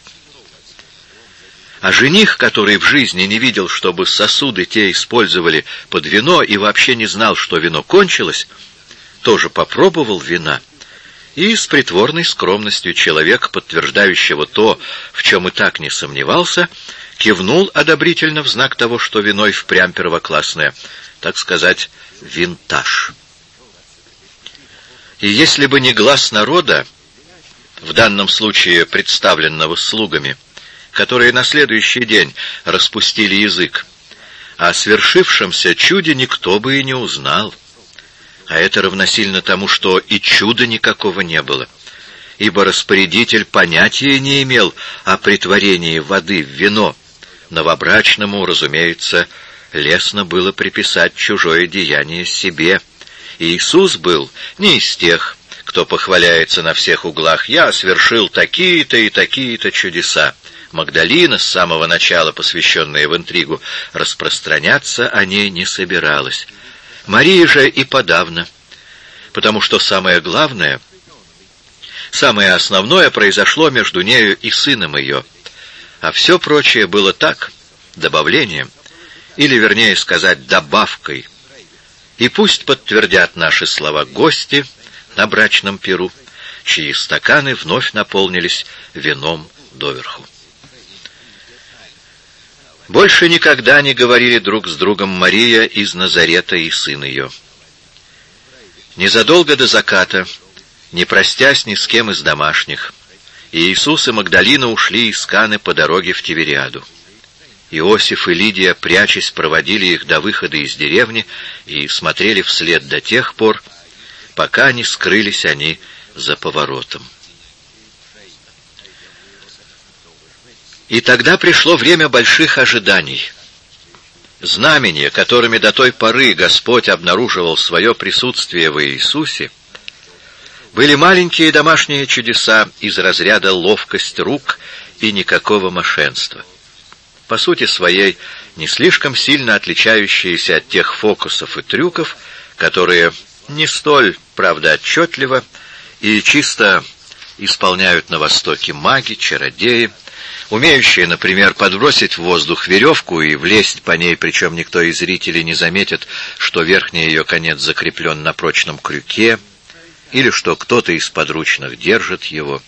А жених, который в жизни не видел, чтобы сосуды те использовали под вино и вообще не знал, что вино кончилось, тоже попробовал вина, и с притворной скромностью человека, подтверждающего то, в чем и так не сомневался, кивнул одобрительно в знак того, что вино и впрямь первоклассное, так сказать, винтаж. И если бы не глаз народа, в данном случае представленного слугами, которые на следующий день распустили язык, о свершившемся чуде никто бы и не узнал. А это равносильно тому, что и чуда никакого не было, ибо распорядитель понятия не имел о претворении воды в вино. Новобрачному, разумеется, лестно было приписать чужое деяние себе. И Иисус был не из тех, кто похваляется на всех углах: «Я совершил такие-то и такие-то чудеса». Магдалина, с самого начала посвященная в интригу, распространяться о ней не собиралась. Мария же и подавно, потому что самое главное, самое основное произошло между нею и сыном ее, а все прочее было так, добавлением, или, вернее сказать, добавкой. И пусть подтвердят наши слова гости на брачном пиру, чьи стаканы вновь наполнились вином доверху. Больше никогда не говорили друг с другом Мария из Назарета и сын ее. Незадолго до заката не простясь ни с кем из домашних, и Иисус и Магдалина ушли из Каны по дороге в Тивериаду. Иосиф и Лидия, прячась, проводили их до выхода из деревни и смотрели вслед до тех пор, пока не скрылись они за поворотом. И тогда пришло время больших ожиданий. Знамения, которыми до той поры Господь обнаруживал свое присутствие в Иисусе, были маленькие домашние чудеса из разряда ловкость рук и никакого мошенства. По сути своей, не слишком сильно отличающиеся от тех фокусов и трюков, которые не столь, правда, отчетливо и чисто исполняют на Востоке маги, чародеи, умеющие, например, подбросить в воздух веревку и влезть по ней, причем никто из зрителей не заметит, что верхний ее конец закреплен на прочном крюке, или что кто-то из подручных держит его.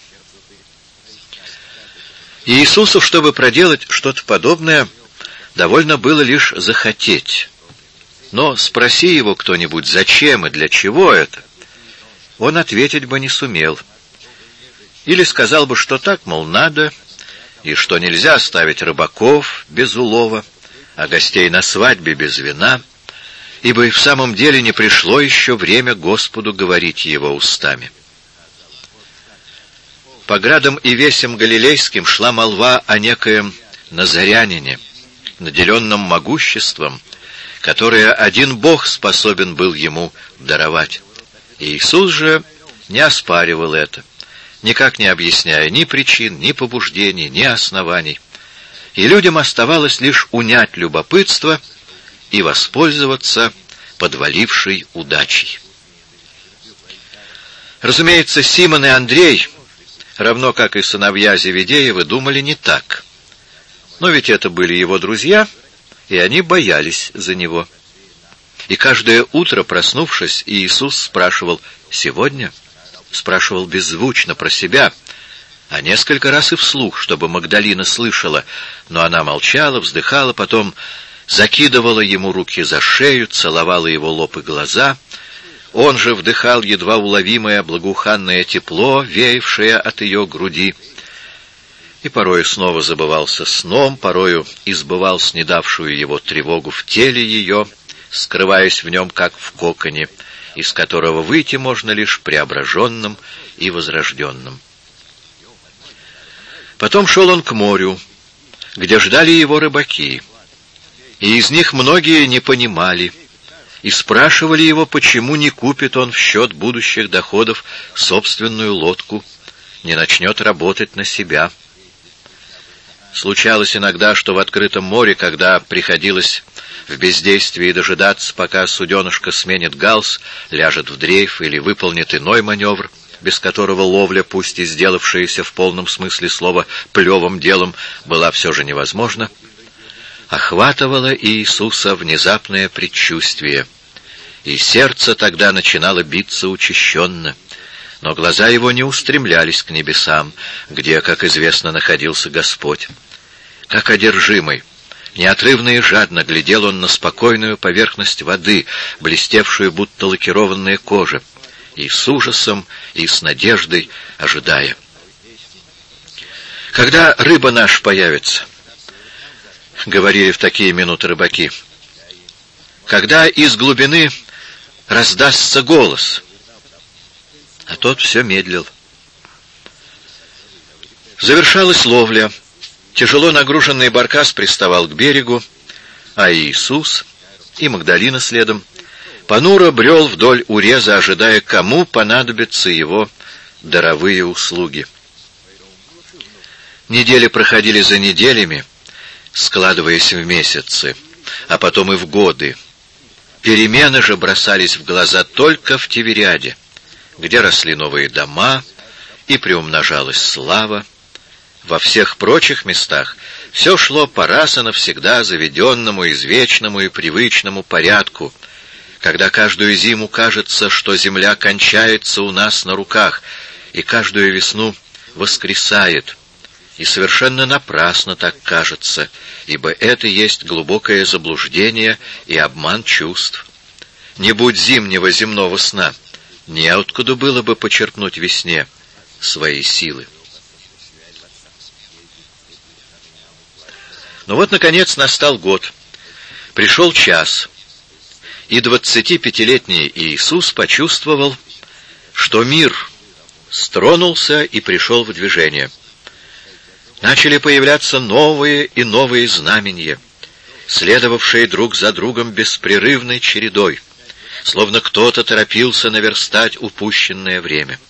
И Иисусу, чтобы проделать что-то подобное, довольно было лишь захотеть. Но спроси его кто-нибудь, зачем и для чего это, он ответить бы не сумел. Или сказал бы, что так, мол, надо, и что нельзя оставить рыбаков без улова, а гостей на свадьбе без вина, ибо и в самом деле не пришло еще время Господу говорить его устами. По градам и весям галилейским шла молва о некоем назарянине, наделенном могуществом, которое один Бог способен был ему даровать. И Иисус же не оспаривал это, никак не объясняя ни причин, ни побуждений, ни оснований. И людям оставалось лишь унять любопытство и воспользоваться подвалившей удачей. Разумеется, Симон и Андрей, равно как и сыновья Зеведеевы, думали не так. Но ведь это были его друзья, и они боялись за него. И каждое утро, проснувшись, Иисус спрашивал «Сегодня?» Спрашивал беззвучно про себя, а несколько раз и вслух, чтобы Магдалина слышала, но она молчала, вздыхала, потом закидывала ему руки за шею, целовала его лоб и глаза. Он же вдыхал едва уловимое благоуханное тепло, веявшее от ее груди, и порою снова забывался сном, порою избывал снедавшую его тревогу в теле ее, скрываясь в нем, как в коконе, из которого выйти можно лишь преображенным и возрожденным. Потом шел он к морю, где ждали его рыбаки, и из них многие не понимали, и спрашивали его, почему не купит он в счет будущих доходов собственную лодку, не начнет работать на себя. Случалось иногда, что в открытом море, когда приходилось в бездействии дожидаться, пока суденышко сменит галс, ляжет в дрейф или выполнит иной маневр, без которого ловля, пусть и сделавшаяся в полном смысле слова плевым делом, была все же невозможна, охватывало Иисуса внезапное предчувствие, и сердце тогда начинало биться учащенно, но глаза его не устремлялись к небесам, где, как известно, находился Господь. Как одержимый, неотрывно и жадно глядел он на спокойную поверхность воды, блестевшую будто лакированная кожа, и с ужасом, и с надеждой ожидая. «Когда рыба наша появится?» — говорили в такие минуты рыбаки. «Когда из глубины раздастся голос?» А тот все медлил. Завершалась ловля. Тяжело нагруженный баркас приставал к берегу, а Иисус и Магдалина следом понуро брел вдоль уреза, ожидая, кому понадобятся его даровые услуги. Недели проходили за неделями, складываясь в месяцы, а потом и в годы. Перемены же бросались в глаза только в Тивериаде, где росли новые дома и приумножалась слава. Во всех прочих местах все шло по раз и навсегда заведенному, извечному и привычному порядку, когда каждую зиму кажется, что земля кончается у нас на руках, и каждую весну воскресает. И совершенно напрасно так кажется, ибо это есть глубокое заблуждение и обман чувств. Не будь зимнего земного сна, неоткуда было бы почерпнуть весне свои силы. Но вот, наконец, настал год, пришел час, и двадцатипятилетний Иисус почувствовал, что мир стронулся и пришел в движение. Начали появляться новые и новые знамения, следовавшие друг за другом беспрерывной чередой, словно кто-то торопился наверстать упущенное время.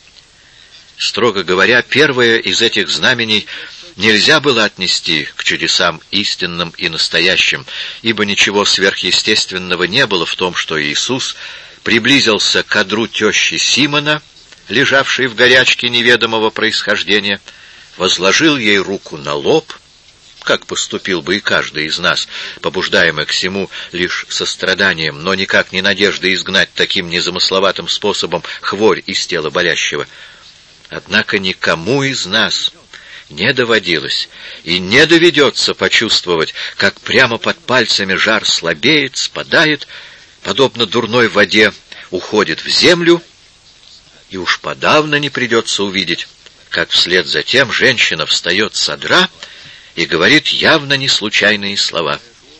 Строго говоря, первое из этих знамений нельзя было отнести к чудесам истинным и настоящим, ибо ничего сверхъестественного не было в том, что Иисус приблизился к одру тещи Симона, лежавшей в горячке неведомого происхождения, возложил ей руку на лоб, как поступил бы и каждый из нас, побуждаемый к сему лишь состраданием, но никак не надеждой изгнать таким незамысловатым способом хворь из тела болящего. Однако никому из нас не доводилось и не доведется почувствовать, как прямо под пальцами жар слабеет, спадает, подобно дурной воде уходит в землю, и уж подавно не придется увидеть, как вслед за тем женщина встает с одра и говорит явно не случайные слова.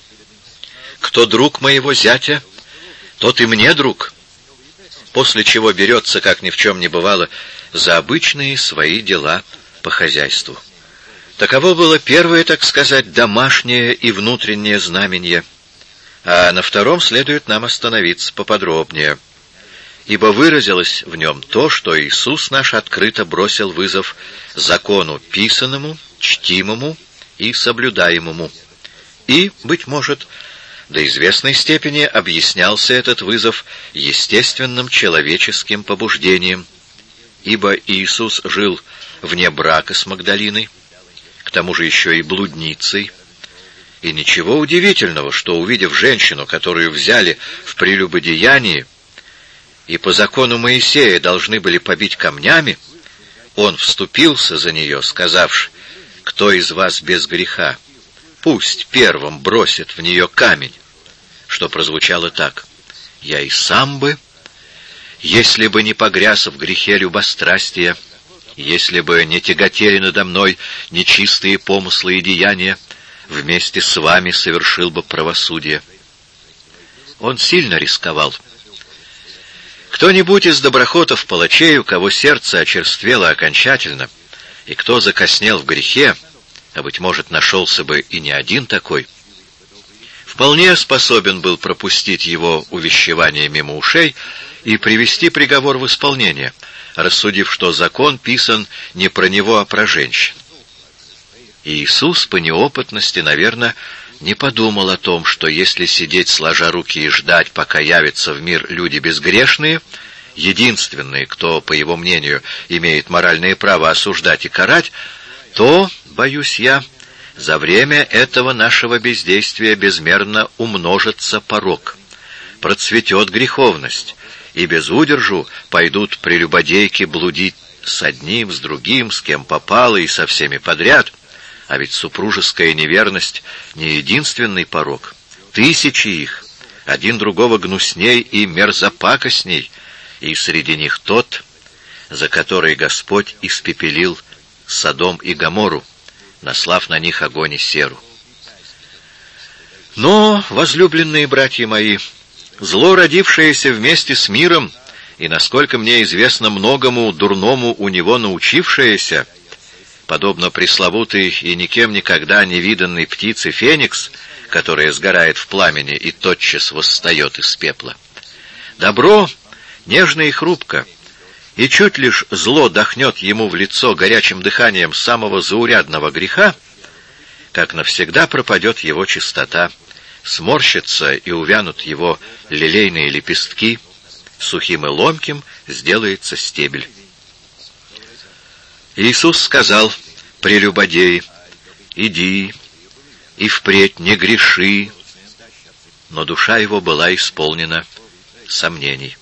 «Кто друг моего зятя, тот и мне друг», после чего берется, как ни в чем не бывало, за обычные свои дела по хозяйству. Таково было первое, так сказать, домашнее и внутреннее знамение, а на втором следует нам остановиться поподробнее, ибо выразилось в нем то, что Иисус наш открыто бросил вызов закону писанному, чтимому и соблюдаемому, и, быть может, до известной степени объяснялся этот вызов естественным человеческим побуждением, ибо Иисус жил вне брака с Магдалиной, к тому же еще и блудницей, и ничего удивительного, что, увидев женщину, которую взяли в прелюбодеянии, и по закону Моисея должны были побить камнями, он вступился за нее, сказавши: «Кто из вас без греха, пусть первым бросит в нее камень», что прозвучало так: «Я и сам бы, если бы не погряз в грехе любострастия, если бы не тяготели надо мной нечистые помыслы и деяния, вместе с вами совершил бы правосудие». Он сильно рисковал. Кто-нибудь из доброхотов-палачей, у кого сердце очерствело окончательно, и кто закоснел в грехе, а, быть может, нашелся бы и не один такой, вполне способен был пропустить его увещевание мимо ушей и привести приговор в исполнение, рассудив, что закон писан не про него, а про женщин. И Иисус по неопытности, наверное, не подумал о том, что если сидеть сложа руки и ждать, пока явятся в мир люди безгрешные, единственные, кто, по его мнению, имеет моральное право осуждать и карать, то, боюсь я, за время этого нашего бездействия безмерно умножится порок, процветет греховность, и без удержу пойдут прелюбодейки блудить с одним, с другим, с кем попало и со всеми подряд. А ведь супружеская неверность не единственный порок. Тысячи их, один другого гнусней и мерзопакостней, и среди них тот, за который Господь испепелил Содом и Гоморру, наслав на них огонь и серу. Но, возлюбленные братья мои, зло, родившееся вместе с миром, и, насколько мне известно, многому дурному у него научившееся, подобно пресловутой и никем никогда не виданной птице Феникс, которая сгорает в пламени и тотчас восстает из пепла. Добро нежно и хрупко, и чуть лишь зло дохнет ему в лицо горячим дыханием самого заурядного греха, как навсегда пропадет его чистота, сморщится и увянут его лилейные лепестки, сухим и ломким сделается стебель. Иисус сказал прелюбодеи: «Иди и впредь не греши», но душа его была исполнена сомнений.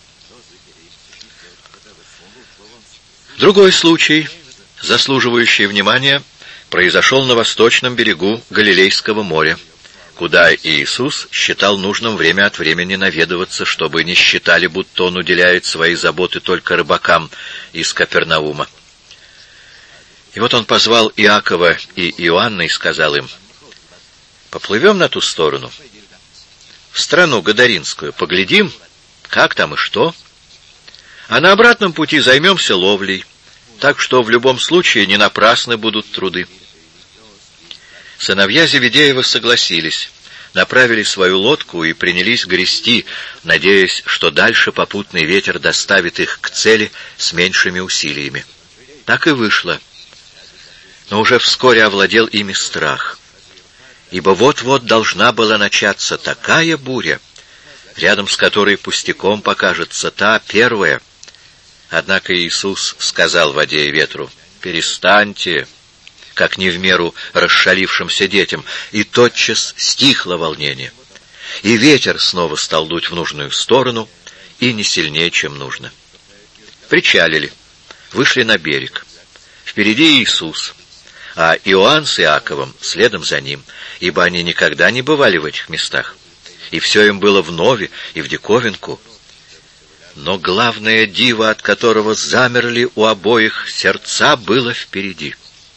Другой случай, заслуживающий внимания, произошел на восточном берегу Галилейского моря, куда Иисус считал нужным время от времени наведываться, чтобы не считали, будто он уделяет свои заботы только рыбакам из Капернаума. И вот он позвал Иакова и Иоанна и сказал им: «Поплывем на ту сторону, в страну Гадаринскую, поглядим, как там и что, а на обратном пути займемся ловлей, так что в любом случае не напрасны будут труды». Сыновья Зеведеева согласились, направили свою лодку и принялись грести, надеясь, что дальше попутный ветер доставит их к цели с меньшими усилиями. Так и вышло. Но уже вскоре овладел ими страх, ибо вот-вот должна была начаться такая буря, рядом с которой пустяком покажется та первая. Однако Иисус сказал воде и ветру: «Перестаньте», как не в меру расшалившимся детям, и тотчас стихло волнение. И ветер снова стал дуть в нужную сторону, и не сильнее, чем нужно. Причалили, вышли на берег. Впереди Иисус, а Иоанн с Иаковом следом за ним, ибо они никогда не бывали в этих местах, и все им было вновь и в диковинку. Но главное диво, от которого замерли у обоих сердца, было впереди.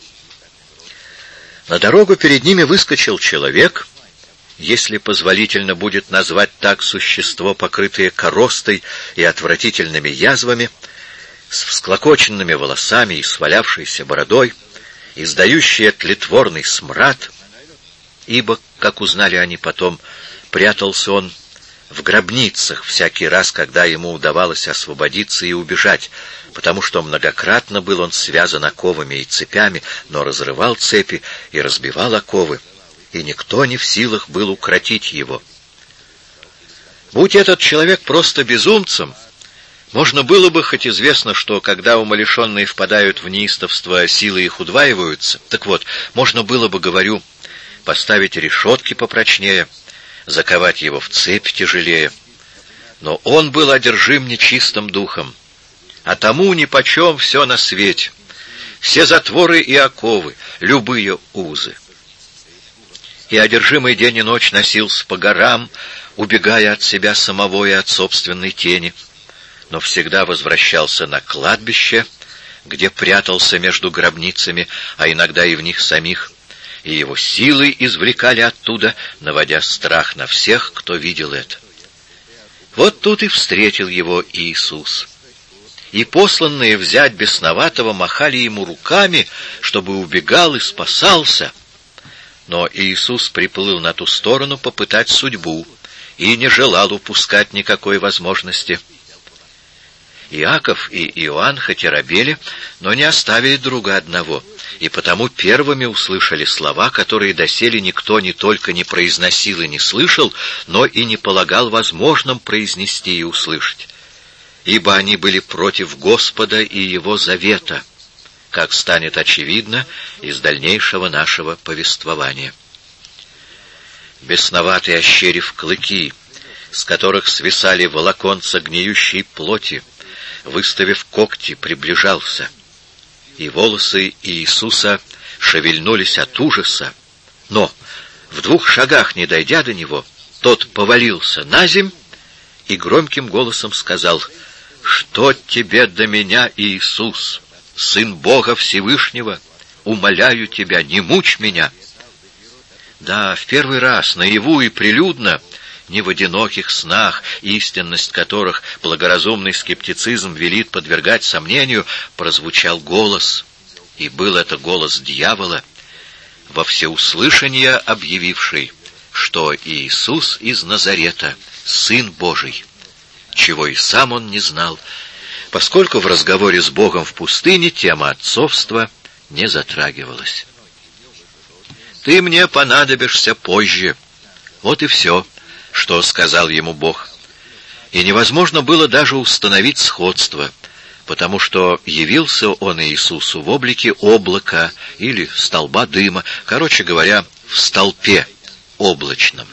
На дорогу перед ними выскочил человек, если позволительно будет назвать так существо, покрытое коростой и отвратительными язвами, с всклокоченными волосами и свалявшейся бородой, издающее тлетворный смрад, ибо, как узнали они потом, прятался он в гробницах всякий раз, когда ему удавалось освободиться и убежать, потому что многократно был он связан оковами и цепями, но разрывал цепи и разбивал оковы, и никто не в силах был укротить его. Будь этот человек просто безумцем, можно было бы, хоть известно, что когда умалишенные впадают в неистовство, силы их удваиваются, так вот, можно было бы, говорю, поставить решетки попрочнее, заковать его в цепь тяжелее. Но он был одержим нечистым духом, а тому нипочем все на свете, все затворы и оковы, любые узы. И одержимый день и ночь носился по горам, убегая от себя самого и от собственной тени, но всегда возвращался на кладбище, где прятался между гробницами, а иногда и в них самих, и его силы извлекали оттуда, наводя страх на всех, кто видел это. Вот тут и встретил его Иисус. И посланные взять бесноватого махали ему руками, чтобы убегал и спасался. Но Иисус приплыл на ту сторону попытать судьбу и не желал упускать никакой возможности. Иаков и Иоанн хоть и робели, но не оставили друга одного, и потому первыми услышали слова, которые доселе никто не только не произносил и не слышал, но и не полагал возможным произнести и услышать. Ибо они были против Господа и Его завета, как станет очевидно из дальнейшего нашего повествования. Бесноватый, ощерив клыки, с которых свисали волоконца гниющей плоти, выставив когти, приближался, и волосы Иисуса шевельнулись от ужаса, но, в двух шагах не дойдя до него, тот повалился наземь и громким голосом сказал: «Что тебе до меня, Иисус, Сын Бога Всевышнего? Умоляю тебя, не мучь меня!» Да, в первый раз, наяву и прилюдно, не в одиноких снах, истинность которых благоразумный скептицизм велит подвергать сомнению, прозвучал голос, и был это голос дьявола, во всеуслышание объявивший, что Иисус из Назарета — Сын Божий, чего и сам он не знал, поскольку в разговоре с Богом в пустыне тема отцовства не затрагивалась. «Ты мне понадобишься позже». Вот и все, что сказал ему Бог. И невозможно было даже установить сходство, потому что явился он Иисусу в облике облака или столба дыма, короче говоря, в столпе облачном.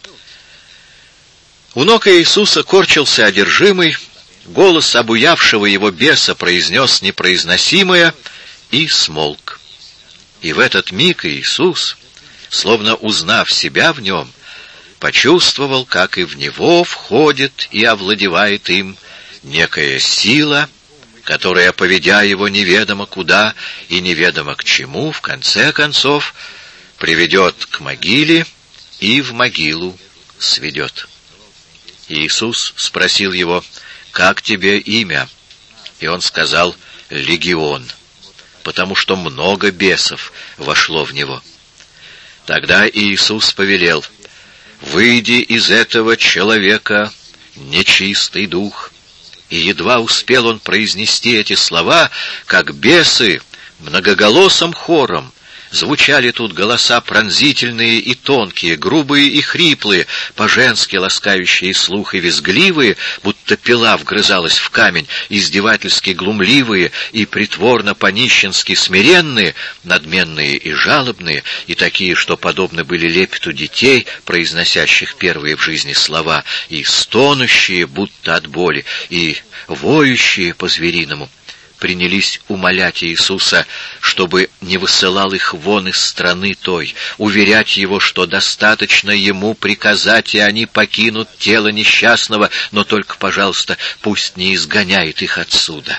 У ног Иисуса корчился одержимый, голос обуявшего его беса произнес непроизносимое и смолк. И в этот миг Иисус, словно узнав себя в нем, почувствовал, как и в него входит и овладевает им некая сила, которая, поведя его неведомо куда и неведомо к чему, в конце концов приведет к могиле и в могилу сведет. Иисус спросил его: «Как тебе имя?» И он сказал: «Легион», потому что много бесов вошло в него. Тогда Иисус повелел: «Выйди из этого человека, нечистый дух». И едва успел он произнести эти слова, как бесы многоголосым хором — звучали тут голоса пронзительные и тонкие, грубые и хриплые, по-женски ласкающие слух и визгливые, будто пила вгрызалась в камень, издевательски глумливые и притворно по-нищенски смиренные, надменные и жалобные, и такие, что подобны были лепету детей, произносящих первые в жизни слова, и стонущие, будто от боли, и воющие по-звериному, принялись умолять Иисуса, чтобы не высылал их вон из страны той, уверять его, что достаточно ему приказать, и они покинут тело несчастного, но только, пожалуйста, пусть не изгоняет их отсюда.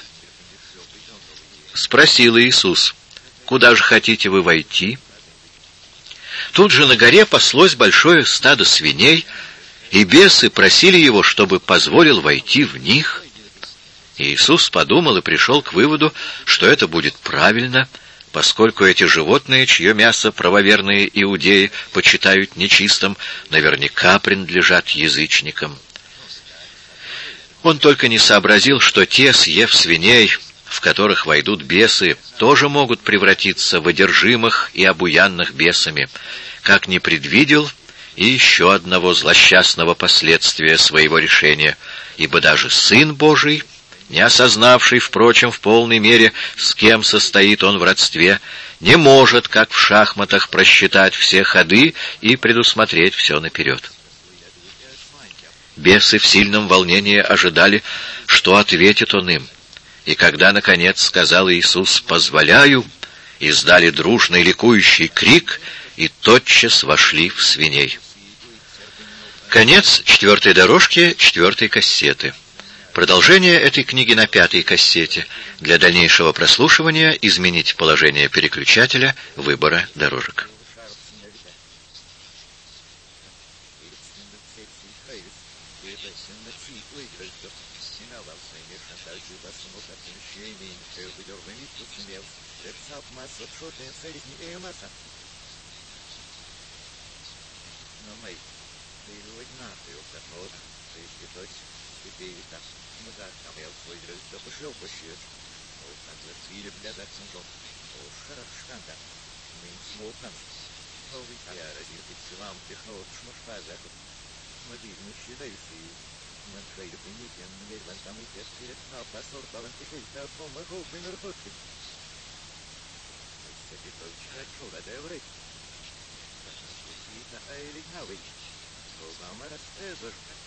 Спросил Иисус: «Куда же хотите вы войти?» Тут же на горе паслось большое стадо свиней, и бесы просили его, чтобы позволил войти в них. Иисус подумал и пришел к выводу, что это будет правильно, поскольку эти животные, чье мясо правоверные иудеи почитают нечистым, наверняка принадлежат язычникам. Он только не сообразил, что те, съев свиней, в которых войдут бесы, тоже могут превратиться в одержимых и обуянных бесами, как не предвидел и еще одного злосчастного последствия своего решения, ибо даже Сын Божий, не осознавший, впрочем, в полной мере, с кем состоит он в родстве, не может, как в шахматах, просчитать все ходы и предусмотреть все наперед. Бесы в сильном волнении ожидали, что ответит он им, и когда, наконец, сказал Иисус «позволяю», издали дружный ликующий крик и тотчас вошли в свиней. Конец четвертой дорожки четвертой кассеты. Продолжение этой книги на пятой кассете. Для дальнейшего прослушивания изменить положение переключателя выбора дорожек. Programma das Öse.